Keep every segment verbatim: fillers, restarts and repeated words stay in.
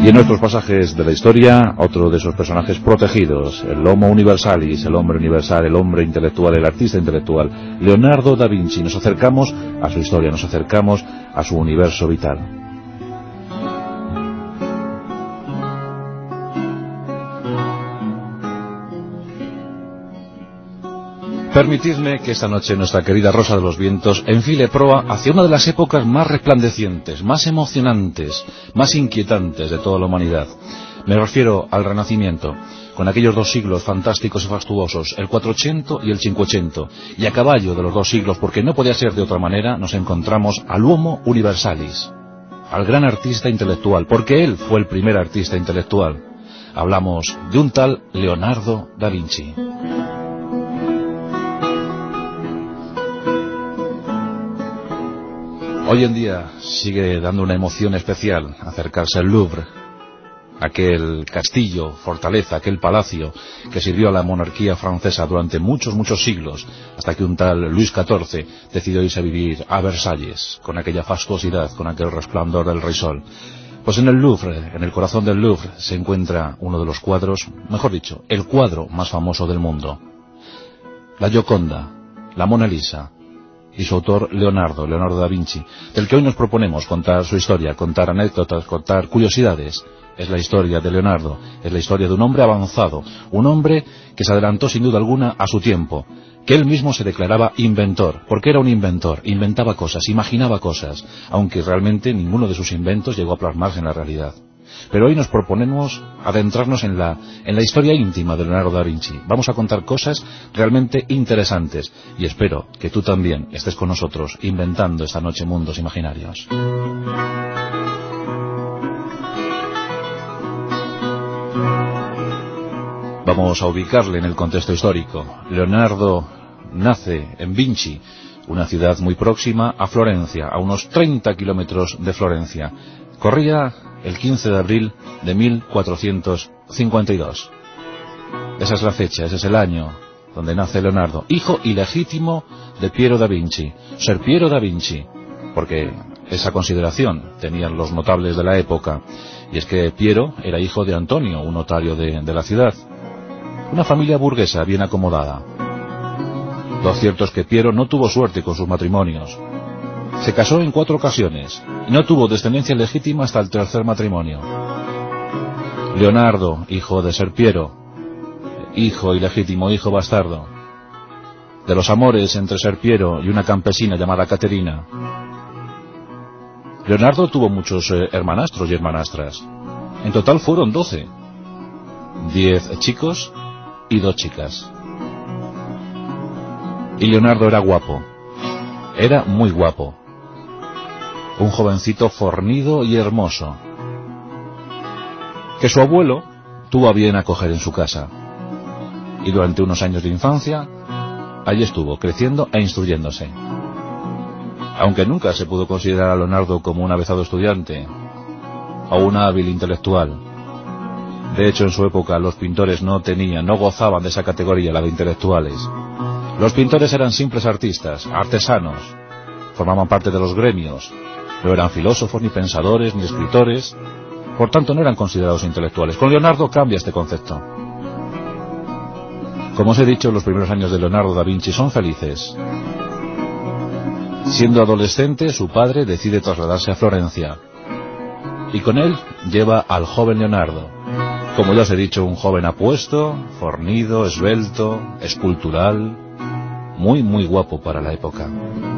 Y en nuestros pasajes de la historia, otro de esos personajes protegidos, el Homo Universalis, el hombre universal, el hombre intelectual, el artista intelectual, Leonardo da Vinci. Nos acercamos a su historia, nos acercamos a su universo vital. Permitidme que esta noche nuestra querida Rosa de los Vientos enfile proa hacia una de las épocas más resplandecientes, más emocionantes, más inquietantes de toda la humanidad. Me refiero al Renacimiento, con aquellos dos siglos fantásticos y fastuosos, el cuatrocientos y el cincuecento, y a caballo de los dos siglos, porque no podía ser de otra manera, nos encontramos al Homo Universalis, al gran artista intelectual, porque él fue el primer artista intelectual. Hablamos de un tal Leonardo da Vinci. Hoy en día sigue dando una emoción especial acercarse al Louvre, aquel castillo, fortaleza, aquel palacio que sirvió a la monarquía francesa durante muchos, muchos siglos, hasta que un tal Luis catorce decidió irse a vivir a Versalles, con aquella fastuosidad, con aquel resplandor del rey sol. Pues en el Louvre, en el corazón del Louvre, se encuentra uno de los cuadros, mejor dicho, el cuadro más famoso del mundo. La Gioconda, la Mona Lisa, y su autor Leonardo, Leonardo da Vinci, del que hoy nos proponemos contar su historia, contar anécdotas, contar curiosidades. Es la historia de Leonardo, es la historia de un hombre avanzado, un hombre que se adelantó sin duda alguna a su tiempo, que él mismo se declaraba inventor, porque era un inventor, inventaba cosas, imaginaba cosas, aunque realmente ninguno de sus inventos llegó a plasmarse en la realidad. Pero hoy nos proponemos adentrarnos en la, en la historia íntima de Leonardo da Vinci. Vamos a contar cosas realmente interesantes y espero que tú también estés con nosotros inventando esta noche mundos imaginarios. Vamos a ubicarle en el contexto histórico. Leonardo nace en Vinci, una ciudad muy próxima a Florencia, a unos treinta kilómetros de Florencia. Corría el quince de abril de mil cuatrocientos cincuenta y dos. Esa es la fecha, ese es el año donde nace Leonardo, hijo ilegítimo de Piero da Vinci, Ser Piero da Vinci, porque esa consideración tenían los notables de la época, y es que Piero era hijo de Antonio, un notario de, de la ciudad, una familia burguesa bien acomodada. Lo cierto es que Piero no tuvo suerte con sus matrimonios. Se casó en cuatro ocasiones y no tuvo descendencia legítima hasta el tercer matrimonio. Leonardo, hijo de Ser Piero, hijo ilegítimo, hijo bastardo, de los amores entre Ser Piero y una campesina llamada Caterina. Leonardo tuvo muchos eh, hermanastros y hermanastras. En total fueron doce. Diez chicos y dos chicas. Y Leonardo era guapo. Era muy guapo. Un jovencito fornido y hermoso, que su abuelo tuvo a bien acoger en su casa. Y durante unos años de infancia, allí estuvo, creciendo e instruyéndose. Aunque nunca se pudo considerar a Leonardo como un avezado estudiante, o un hábil intelectual. De hecho, en su época los pintores no tenían, no gozaban de esa categoría, la de intelectuales. Los pintores eran simples artistas, artesanos, formaban parte de los gremios. No eran filósofos, ni pensadores, ni escritores, por tanto no eran considerados intelectuales. Con Leonardo cambia este concepto. Como os he dicho, los primeros años de Leonardo da Vinci son felices. Siendo adolescente, su padre decide trasladarse a Florencia, y con él lleva al joven Leonardo. Como ya os he dicho, un joven apuesto, fornido, esbelto, escultural, muy muy guapo para la época.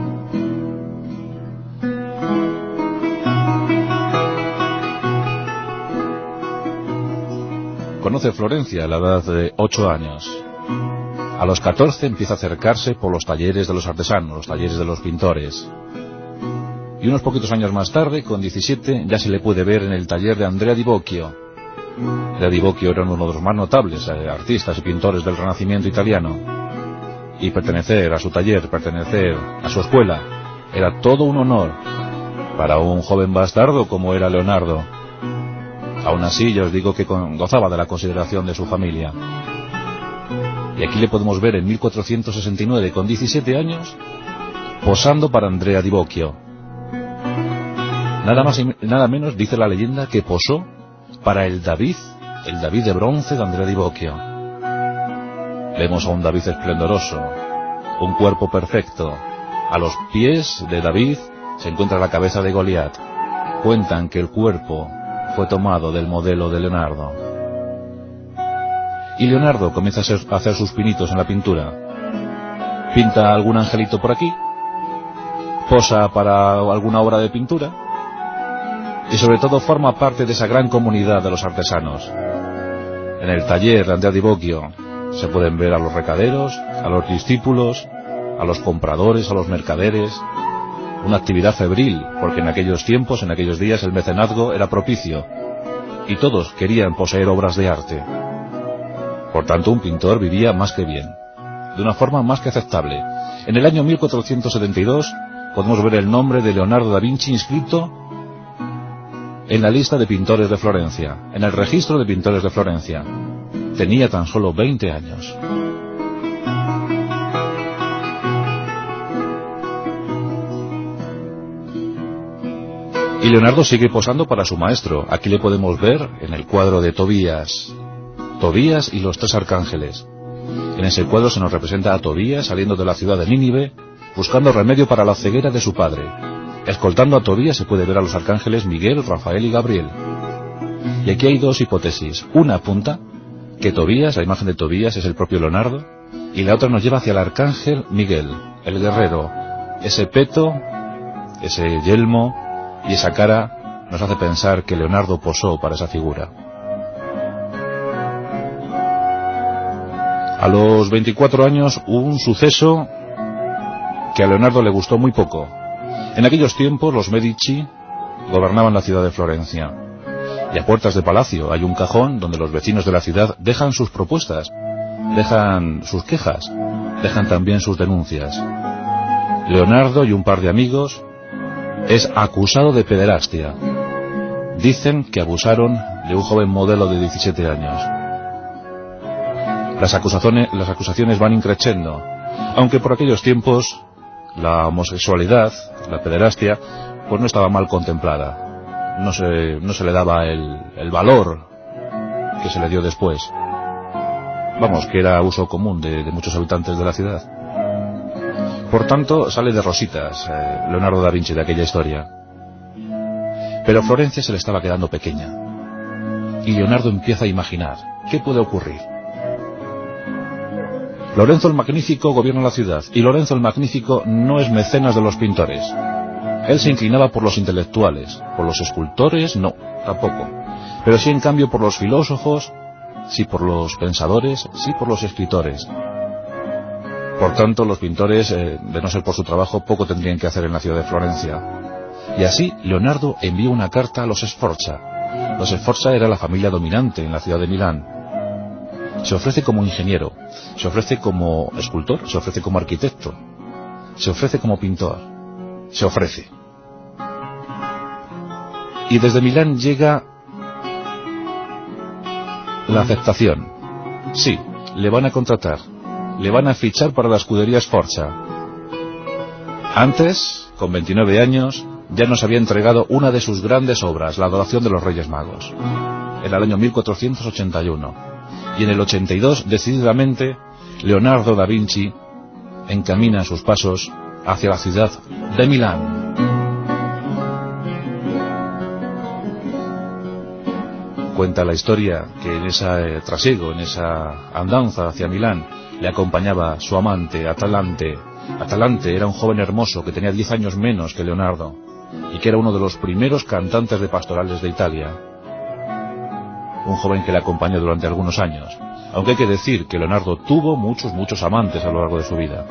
Conoce Florencia a la edad de ocho años. A los catorce empieza a acercarse por los talleres de los artesanos, los talleres de los pintores. Y unos poquitos años más tarde, con diecisiete, ya se le puede ver en el taller de Andrea di Bocchio. Andrea di Bocchio era uno de los más notables eh, artistas y pintores del Renacimiento italiano. Y pertenecer a su taller, pertenecer a su escuela, era todo un honor para un joven bastardo como era Leonardo. Aún así, ya os digo que gozaba de la consideración de su familia. Y aquí le podemos ver en mil cuatrocientos sesenta y nueve, con diecisiete años, posando para Andrea di Bocchio. Nada más y nada menos, dice la leyenda, que posó para el David, el David de bronce de Andrea Di Bocchio. Vemos a un David esplendoroso, un cuerpo perfecto. A los pies de David se encuentra la cabeza de Goliat. Cuentan que el cuerpo fue tomado del modelo de Leonardo. Y Leonardo comienza a, ser, a hacer sus pinitos en la pintura. Pinta algún angelito por aquí, posa para alguna obra de pintura, y sobre todo forma parte de esa gran comunidad de los artesanos. En el taller de Andrea Di Bocchio se pueden ver a los recaderos, a los discípulos, a los compradores, a los mercaderes. Una actividad febril, porque en aquellos tiempos, en aquellos días, el mecenazgo era propicio, y todos querían poseer obras de arte. Por tanto, un pintor vivía más que bien, de una forma más que aceptable. En el año mil cuatrocientos setenta y dos podemos ver el nombre de Leonardo da Vinci inscrito en la lista de pintores de Florencia, en el registro de pintores de Florencia. Tenía tan solo veinte años. Y Leonardo sigue posando para su maestro. Aquí le podemos ver en el cuadro de Tobías. Tobías y los tres arcángeles. En ese cuadro se nos representa a Tobías saliendo de la ciudad de Nínive, buscando remedio para la ceguera de su padre. Escoltando a Tobías se puede ver a los arcángeles Miguel, Rafael y Gabriel. Y aquí hay dos hipótesis. Una apunta que Tobías, la imagen de Tobías, es el propio Leonardo, y la otra nos lleva hacia el arcángel Miguel, el guerrero. Ese peto, ese yelmo y esa cara nos hace pensar que Leonardo posó para esa figura. A los veinticuatro años hubo un suceso que a Leonardo le gustó muy poco. En aquellos tiempos los Medici gobernaban la ciudad de Florencia, y a puertas de palacio hay un cajón donde los vecinos de la ciudad dejan sus propuestas, dejan sus quejas, dejan también sus denuncias. Leonardo y un par de amigos es acusado de pederastia. Dicen que abusaron de un joven modelo de diecisiete años. Las acusaciones, las acusaciones van increciendo, aunque por aquellos tiempos la homosexualidad, la pederastia, pues no estaba mal contemplada. No se, no se le daba el, el valor que se le dio después. Vamos, que era uso común de, de muchos habitantes de la ciudad. Por tanto, sale de rositas eh, Leonardo da Vinci de aquella historia. Pero Florencia se le estaba quedando pequeña. Y Leonardo empieza a imaginar, ¿qué puede ocurrir? Lorenzo el Magnífico gobierna la ciudad, y Lorenzo el Magnífico no es mecenas de los pintores. Él se inclinaba por los intelectuales, por los escultores no, tampoco. Pero sí en cambio por los filósofos, sí por los pensadores, sí por los escritores. Por tanto, los pintores, eh, de no ser por su trabajo, poco tendrían que hacer en la ciudad de Florencia. Y así, Leonardo envió una carta a los Sforza. Los Sforza era la familia dominante en la ciudad de Milán. Se ofrece como ingeniero, se ofrece como escultor, se ofrece como arquitecto, se ofrece como pintor, se ofrece. Y desde Milán llega la aceptación. Sí, le van a contratar, le van a fichar para la escudería Sforza. Antes, con veintinueve años, ya nos había entregado una de sus grandes obras, La Adoración de los Reyes Magos, en el año mil cuatrocientos ochenta y uno. Y en el ochenta y dos, decididamente, Leonardo da Vinci encamina sus pasos hacia la ciudad de Milán. Cuenta la historia que en ese trasiego, en esa andanza hacia Milán, le acompañaba su amante, Atalante. Atalante era un joven hermoso que tenía diez años menos que Leonardo y que era uno de los primeros cantantes de pastorales de Italia. Un joven que le acompañó durante algunos años, aunque hay que decir que Leonardo tuvo muchos, muchos amantes a lo largo de su vida.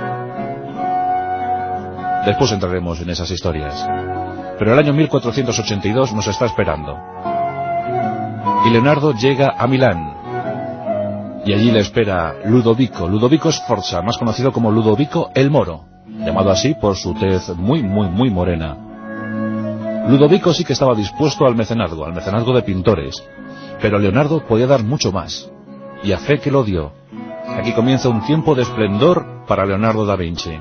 Después entraremos en esas historias. Pero el año mil cuatrocientos ochenta y dos nos está esperando. Y Leonardo llega a Milán. Y allí le espera Ludovico, Ludovico Sforza, más conocido como Ludovico el Moro, llamado así por su tez muy, muy, muy morena. Ludovico sí que estaba dispuesto al mecenazgo, al mecenazgo de pintores, pero Leonardo podía dar mucho más, y a fe que lo dio. Aquí comienza un tiempo de esplendor para Leonardo da Vinci,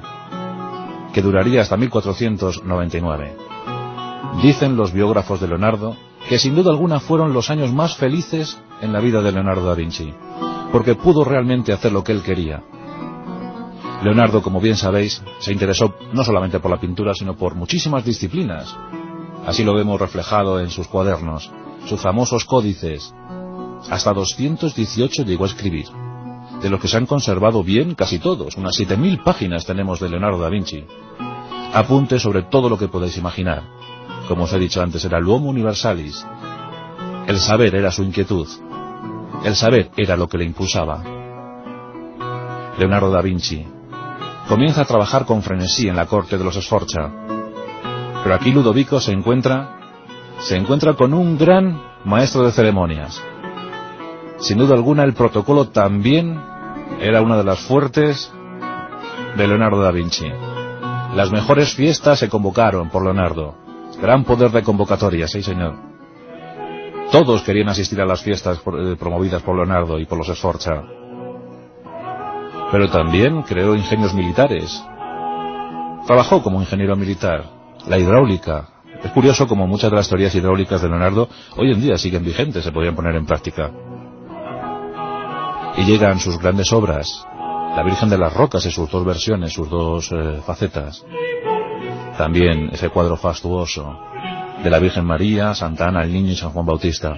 que duraría hasta mil cuatrocientos noventa y nueve. Dicen los biógrafos de Leonardo que sin duda alguna fueron los años más felices en la vida de Leonardo da Vinci, porque pudo realmente hacer lo que él quería. Leonardo, como bien sabéis, se interesó no solamente por la pintura, sino por muchísimas disciplinas. Así lo vemos reflejado en sus cuadernos, sus famosos códices. Hasta doscientos dieciocho llegó a escribir, de los que se han conservado bien casi todos. Unas siete mil páginas tenemos de Leonardo da Vinci. Apuntes sobre todo lo que podéis imaginar. Como os he dicho antes, era el Homo Universalis. El saber era su inquietud. El saber era lo que le impulsaba. Leonardo da Vinci comienza a trabajar con frenesí en la corte de los Sforza. Pero aquí Ludovico se encuentra, se encuentra con un gran maestro de ceremonias. Sin duda alguna, el protocolo también era una de las fuertes de Leonardo da Vinci. Las mejores fiestas se convocaron por Leonardo. Gran poder de convocatoria, sí señor. Todos querían asistir a las fiestas promovidas por Leonardo y por los Sforza. Pero también creó ingenios militares. Trabajó como ingeniero militar. La hidráulica. Es curioso como muchas de las teorías hidráulicas de Leonardo hoy en día siguen vigentes, se podrían poner en práctica. Y llegan sus grandes obras, la Virgen de las Rocas en sus dos versiones, sus dos eh, facetas. También ese cuadro fastuoso de la Virgen María, Santa Ana, el Niño y San Juan Bautista.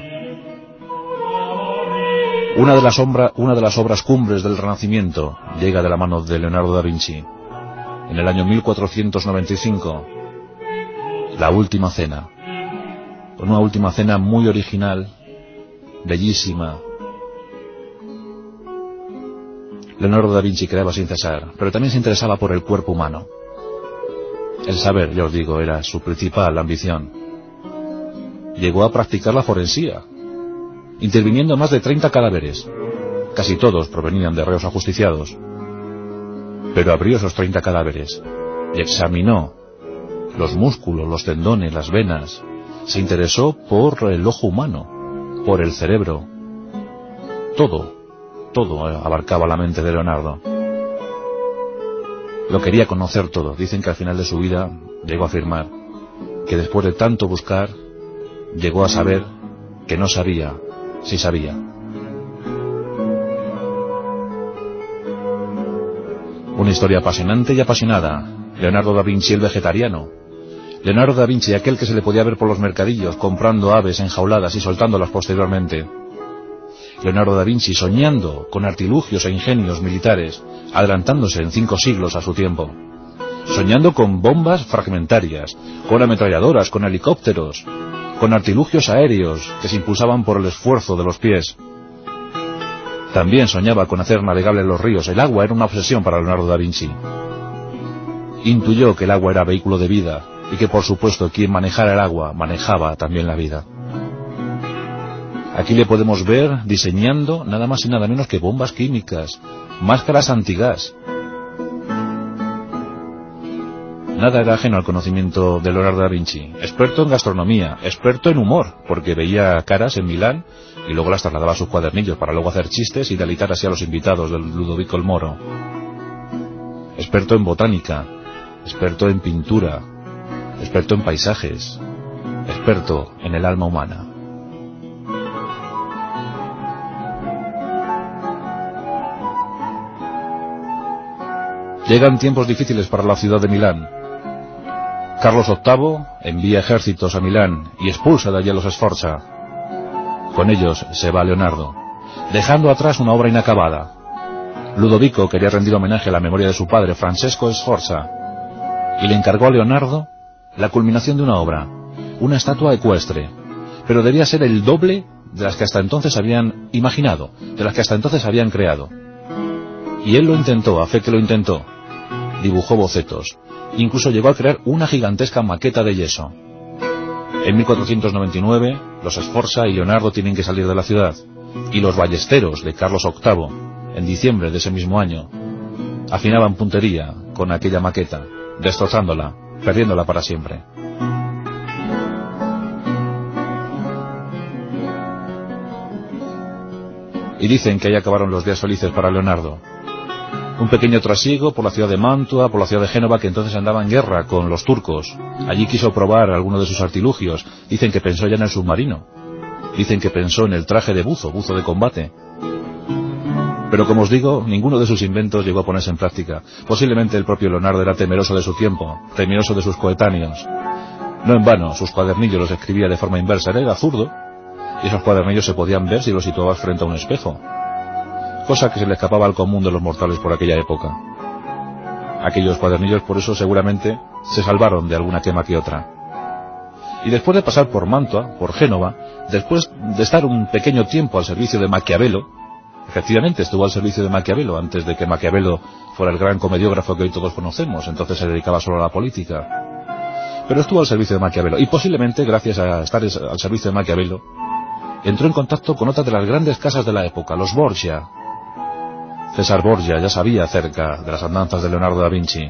Una de las, ombra, una de las obras cumbres del Renacimiento llega de la mano de Leonardo da Vinci. En el año mil cuatrocientos noventa y cinco, La Última Cena. Una última cena muy original, bellísima. Leonardo da Vinci creaba sin cesar, pero también se interesaba por el cuerpo humano. El saber, ya os digo, era su principal ambición. Llegó a practicar la forensía, interviniendo más de treinta cadáveres. Casi todos provenían de reos ajusticiados. Pero abrió esos treinta cadáveres y examinó los músculos, los tendones, las venas. Se interesó por el ojo humano, por el cerebro. Todo, todo abarcaba la mente de Leonardo. Lo quería conocer todo. Dicen que al final de su vida llegó a afirmar que después de tanto buscar, llegó a saber que no sabía si sabía. Una historia apasionante y apasionada. Leonardo da Vinci el vegetariano. Leonardo da Vinci aquel que se le podía ver por los mercadillos comprando aves enjauladas y soltándolas posteriormente. Leonardo da Vinci soñando con artilugios e ingenios militares, adelantándose en cinco siglos a su tiempo. Soñando con bombas fragmentarias, con ametralladoras, con helicópteros, con artilugios aéreos que se impulsaban por el esfuerzo de los pies. También soñaba con hacer navegables los ríos. El agua era una obsesión para Leonardo da Vinci. Intuyó que el agua era vehículo de vida y que, por supuesto, quien manejara el agua manejaba también la vida. Aquí le podemos ver diseñando nada más y nada menos que bombas químicas, máscaras antigás. Nada era ajeno al conocimiento de Leonardo da Vinci. Experto en gastronomía, experto en humor, porque veía caras en Milán y luego las trasladaba a sus cuadernillos para luego hacer chistes y deleitar así a los invitados del Ludovico el Moro. Experto en botánica, experto en pintura, experto en paisajes, experto en el alma humana. Llegan tiempos difíciles para la ciudad de Milán. Carlos octavo envía ejércitos a Milán y expulsa de allí a los Sforza. Con ellos se va Leonardo, dejando atrás una obra inacabada. Ludovico quería rendir homenaje a la memoria de su padre, Francesco Sforza, y le encargó a Leonardo la culminación de una obra, una estatua ecuestre, pero debía ser el doble de las que hasta entonces habían imaginado, de las que hasta entonces habían creado. Y él lo intentó, a fe que lo intentó. Dibujó bocetos, incluso llegó a crear una gigantesca maqueta de yeso. En mil cuatrocientos noventa y nueve, los Sforza y Leonardo tienen que salir de la ciudad, y los ballesteros de Carlos octavo, en diciembre de ese mismo año, afinaban puntería con aquella maqueta, destrozándola, perdiéndola para siempre. Y dicen que ahí acabaron los días felices para Leonardo. Un pequeño trasiego por la ciudad de Mantua, por la ciudad de Génova, que entonces andaba en guerra con los turcos. Allí quiso probar alguno de sus artilugios. Dicen que pensó ya en el submarino. Dicen que pensó en el traje de buzo, buzo de combate. Pero como os digo, ninguno de sus inventos llegó a ponerse en práctica. Posiblemente el propio Leonardo era temeroso de su tiempo, temeroso de sus coetáneos. No en vano, sus cuadernillos los escribía de forma inversa. Él era zurdo, y esos cuadernillos se podían ver si los situabas frente a un espejo. Cosa que se le escapaba al común de los mortales por aquella época. Aquellos cuadernillos por eso seguramente se salvaron de alguna quema que otra. Y después de pasar por Mantua, por Génova, después de estar un pequeño tiempo al servicio de Maquiavelo, efectivamente estuvo al servicio de Maquiavelo antes de que Maquiavelo fuera el gran comediógrafo que hoy todos conocemos, entonces se dedicaba solo a la política. Pero estuvo al servicio de Maquiavelo, y posiblemente, gracias a estar al servicio de Maquiavelo, entró en contacto con otra de las grandes casas de la época, los Borgia. César Borgia ya sabía acerca de las andanzas de Leonardo da Vinci.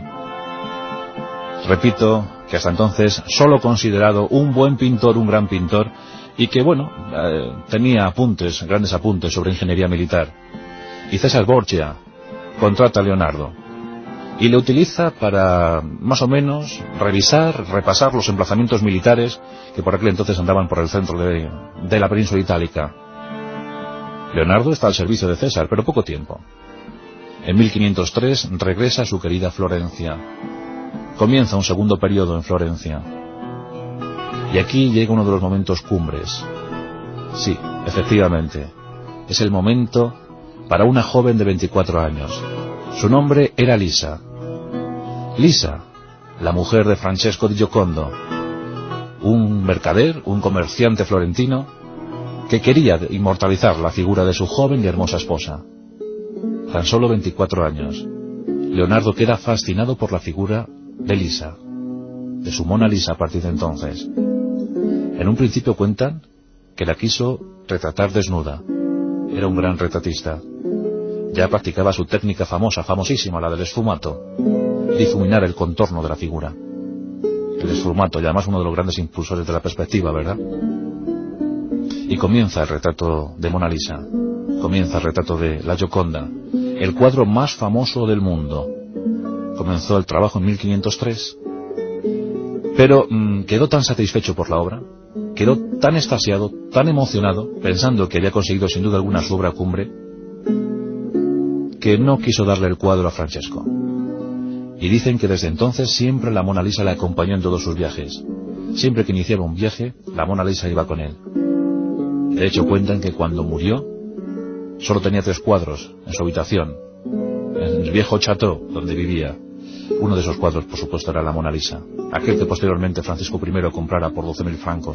Repito que hasta entonces solo considerado un buen pintor, un gran pintor, y que, bueno, eh, tenía apuntes, grandes apuntes sobre ingeniería militar. Y César Borgia contrata a Leonardo y le utiliza para, más o menos, revisar, repasar los emplazamientos militares que por aquel entonces andaban por el centro de, de la península itálica. Leonardo está al servicio de César, pero poco tiempo. En mil quinientos tres regresa a su querida Florencia. Comienza un segundo periodo en Florencia. Y aquí llega uno de los momentos cumbres. Sí, efectivamente, es el momento para una joven de veinticuatro años. Su nombre era Lisa. Lisa, la mujer de Francesco di Giocondo, un mercader, un comerciante florentino, que quería inmortalizar la figura de su joven y hermosa esposa. Tan solo veinticuatro años. Leonardo queda fascinado por la figura de Lisa, de su Mona Lisa a partir de entonces. En un principio cuentan que la quiso retratar desnuda. Era un gran retratista. Ya practicaba su técnica famosa, famosísima, la del esfumato, difuminar el contorno de la figura. El esfumato, y además uno de los grandes impulsores de la perspectiva, ¿verdad? Y comienza el retrato de Mona Lisa, comienza el retrato de la Gioconda, el cuadro más famoso del mundo. Comenzó el trabajo en mil quinientos tres, pero mmm, quedó tan satisfecho por la obra, quedó tan extasiado, tan emocionado, pensando que había conseguido sin duda alguna su obra cumbre, que no quiso darle el cuadro a Francesco. Y dicen que desde entonces siempre la Mona Lisa le acompañó en todos sus viajes. Siempre que iniciaba un viaje, la Mona Lisa iba con él. De hecho, cuentan que cuando murió, solo tenía tres cuadros en su habitación, en el viejo chateau donde vivía. Uno de esos cuadros, por supuesto, era la Mona Lisa, aquel que posteriormente Francisco primero comprara por doce mil francos.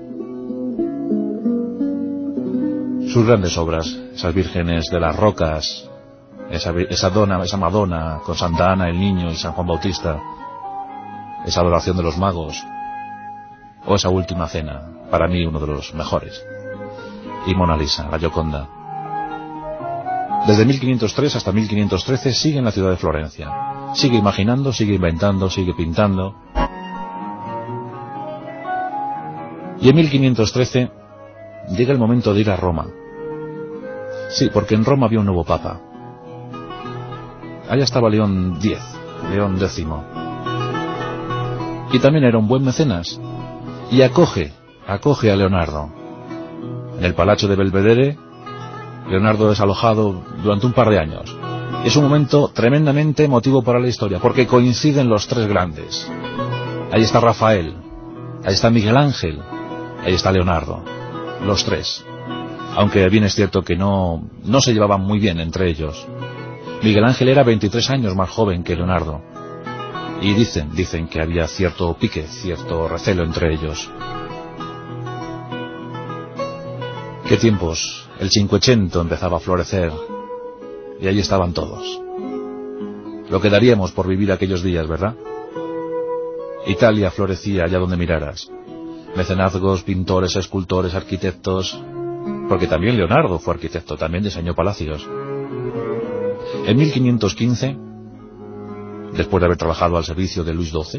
Sus grandes obras, esas vírgenes de las rocas, esa, esa, dona, esa Madonna con Santa Ana, el Niño y San Juan Bautista, esa adoración de los magos, o esa última cena, para mí uno de los mejores. Y Mona Lisa, la Gioconda. Desde mil quinientos tres hasta mil quinientos trece sigue en la ciudad de Florencia. Sigue imaginando, sigue inventando, sigue pintando. Y en mil quinientos trece llega el momento de ir a Roma. Sí, porque en Roma había un nuevo papa. Allá estaba León X, León X. Y también era un buen mecenas. Y acoge, acoge a Leonardo. En el Palacio de Belvedere, Leonardo es alojado durante un par de años. Es un momento tremendamente emotivo para la historia, porque coinciden los tres grandes. Ahí está Rafael, ahí está Miguel Ángel, ahí está Leonardo. Los tres. Aunque bien es cierto que no, no se llevaban muy bien entre ellos. Miguel Ángel era veintitrés años más joven que Leonardo. Y dicen, dicen que había cierto pique, cierto recelo entre ellos. ¿Qué tiempos? El Cinquecento empezaba a florecer. Y ahí estaban todos. Lo que daríamos por vivir aquellos días, ¿verdad? Italia florecía allá donde miraras. Mecenazgos, pintores, escultores, arquitectos... Porque también Leonardo fue arquitecto, también diseñó palacios. En mil quinientos quince, después de haber trabajado al servicio de Luis doce,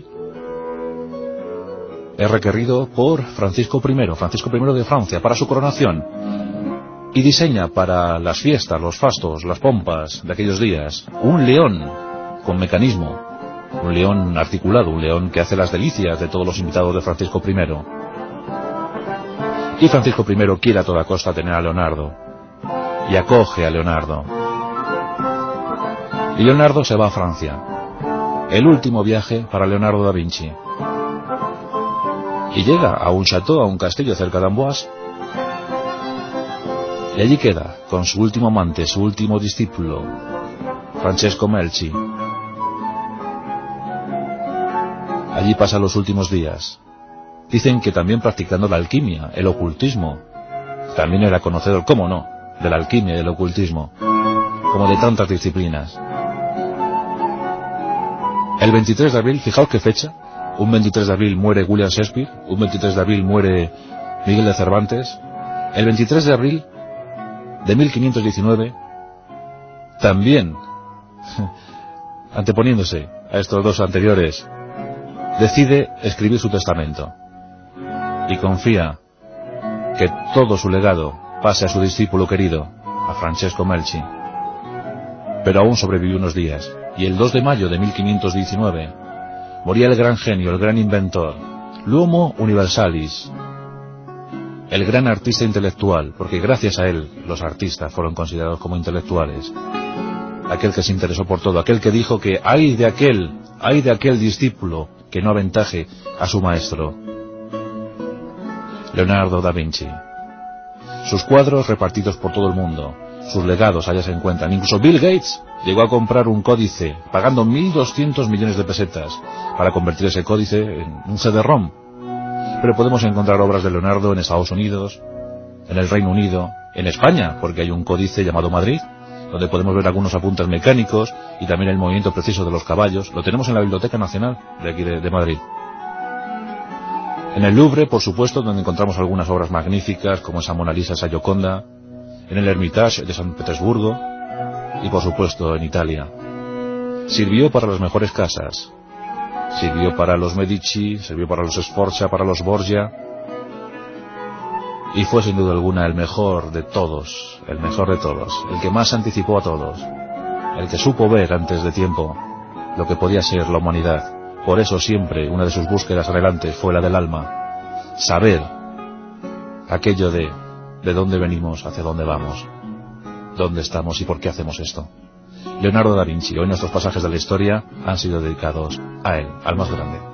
es requerido por Francisco primero, Francisco primero de Francia, para su coronación. y diseña para las fiestas, los fastos, las pompas de aquellos días un león con mecanismo, un león articulado, un león que hace las delicias de todos los invitados de Francisco primero. Y Francisco primero quiere a toda costa tener a Leonardo y acoge a Leonardo. Y Leonardo se va a Francia, el último viaje para Leonardo da Vinci, y llega a un chateau, a un castillo cerca de Amboise, y allí queda con su último amante, su último discípulo, Francesco Melchi. Allí pasa los últimos días. Dicen que también practicando la alquimia, el ocultismo. También era conocedor, cómo no, de la alquimia y del ocultismo, como de tantas disciplinas. El veintitrés de abril, fijaos qué fecha, un veintitrés de abril muere William Shakespeare, un veintitrés de abril muere Miguel de Cervantes. El veintitrés de abril de mil quinientos diecinueve, también, anteponiéndose a estos dos anteriores, decide escribir su testamento y confía que todo su legado pase a su discípulo querido, a Francesco Melchi. Pero aún sobrevivió unos días, y el dos de mayo de mil quinientos diecinueve moría el gran genio, el gran inventor, l'Homo Universalis, el gran artista intelectual, porque gracias a él los artistas fueron considerados como intelectuales. Aquel que se interesó por todo, aquel que dijo que hay de aquel, hay de aquel discípulo que no aventaje a su maestro. Leonardo da Vinci. Sus cuadros repartidos por todo el mundo, sus legados allá se encuentran. Incluso Bill Gates llegó a comprar un códice pagando mil doscientos millones de pesetas para convertir ese códice en un C D ROM. Pero podemos encontrar obras de Leonardo en Estados Unidos, en el Reino Unido, en España, porque hay un códice llamado Madrid, donde podemos ver algunos apuntes mecánicos y también el movimiento preciso de los caballos. Lo tenemos en la Biblioteca Nacional de aquí de, de Madrid. En el Louvre, por supuesto, donde encontramos algunas obras magníficas, como esa Mona Lisa, esa Gioconda, en el Hermitage de San Petersburgo, y por supuesto en Italia. Sirvió para las mejores casas, sirvió para los Medici, sirvió para los Sforza, para los Borgia, y fue sin duda alguna el mejor de todos, el mejor de todos, el que más anticipó a todos, el que supo ver antes de tiempo lo que podía ser la humanidad. Por eso siempre una de sus búsquedas adelante fue la del alma, saber aquello de de dónde venimos, hacia dónde vamos, dónde estamos y por qué hacemos esto. Leonardo da Vinci. Hoy nuestros pasajes de la historia han sido dedicados a él, al más grande.